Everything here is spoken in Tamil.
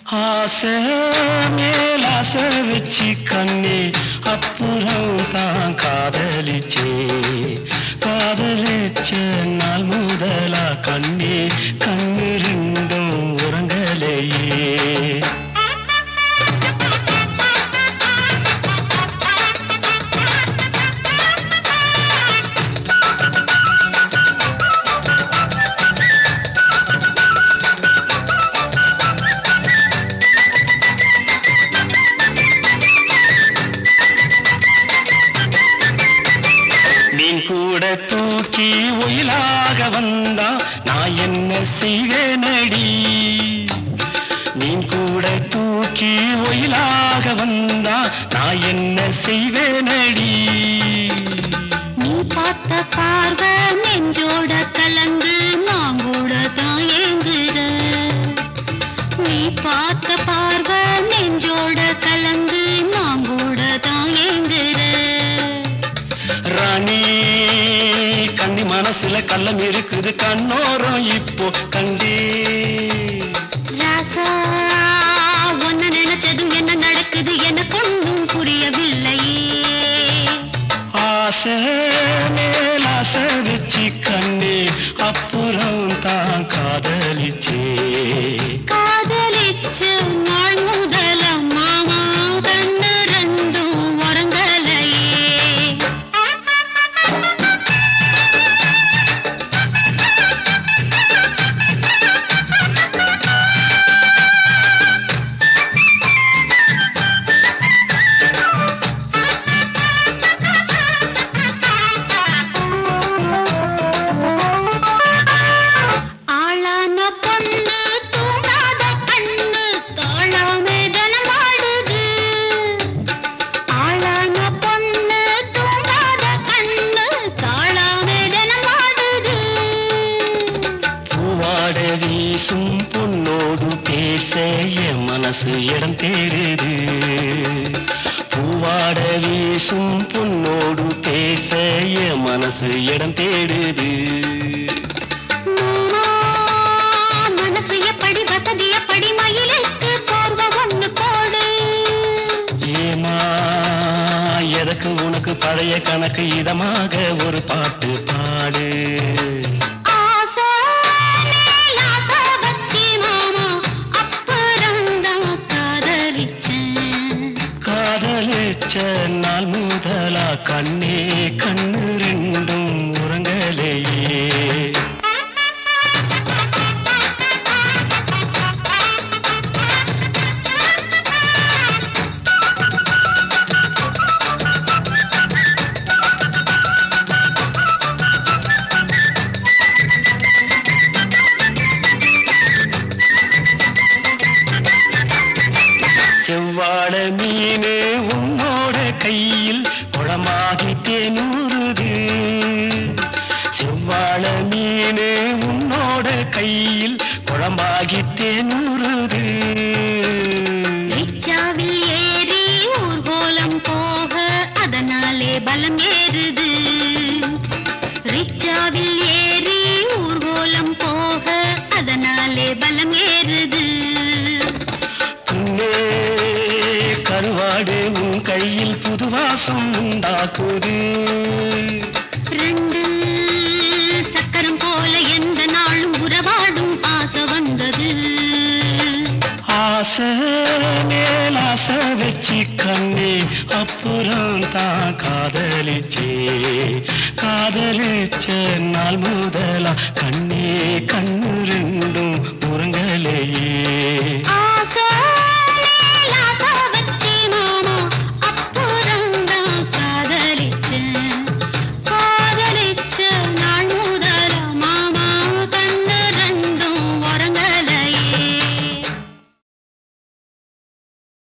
ஆசை மேல் ஆசை வச்சு கண்ணே அப்புறம் தான் காதலிச்சே காதலிச்ச நாள் முதலா கண்ணே கண்ணு ரெண்டும் உறங்கலையே கூட தூக்கி ஒயிலாக வந்தா நான் என்ன செய்வேனடி நீ கூட தூக்கி ஒயிலாக வந்தா நான் என்ன செய்வேனடி நீ பார்த்த பார்வை நெஞ்சோட கலந்து நான் கூட தான் ஏங்குற நீ பார்த்த பார்வை நெஞ்சோட கலந்து நான் கூட தான் ஏங்குற ராணி கண்ணி மனசுல கள்ளம் இருக்குது கண்ணோரம் இப்போ கண்டே ராசா ஒன்ன நினைச்சதும் என்ன நடக்குது எனக்கு ஒன்றும் புரியவில்லையே ஆசை மேல் ஆசை வச்சு கண்ணே அப்புறம் தான் காதலிச்சே காதலிச்ச நாள் முதல மாமா கண்ணு ரெண்டும் உறங்கலையே வீசும் பொன்னோடு பேச என் மனசு இடம் தேடுது பூவாட வீசும் பொன்னோடு பேச என் மனசு இடம் தேடுது மனசு எப்படி வசதி எப்படி மயிலுக்கு போர்வ ஒண்ணு போடு ஏமா எதற்கு உனக்கு பழைய கணக்கு இதமாக ஒரு பாட்டு பாடு நாள் முதலா கண்ணே கண்ணு ரெண்டும் உறங்கலையே செவ்வாழ மீனே உன்னோட கையில் குளமாகி தேனூறுது செவ்வாழ மீனே உன்னோட கையில் குளமாகி தேனூறுது ரிச்சாவில் ஏறி ஊர்கோலம் போக அதனாலே பலம் ஏறுது ரிச்சாவில் ஏறி ஊர்கோலம் போக அதனாலே பலம் ஏறுது கருவாடு உன் கையில் புதுவாசம் உண்டாக்குது ரெண்டு சக்கரம் போல எந்த நாளும் உறவாடும் ஆசை வந்தது ஆசை மேல் ஆசை வச்சு கண்ணே அப்புறம் தான் காதலிச்சே காதலிச்ச நாள் முதலா கண்ணே கண்ணு ரெண்டும் உறங்கலையே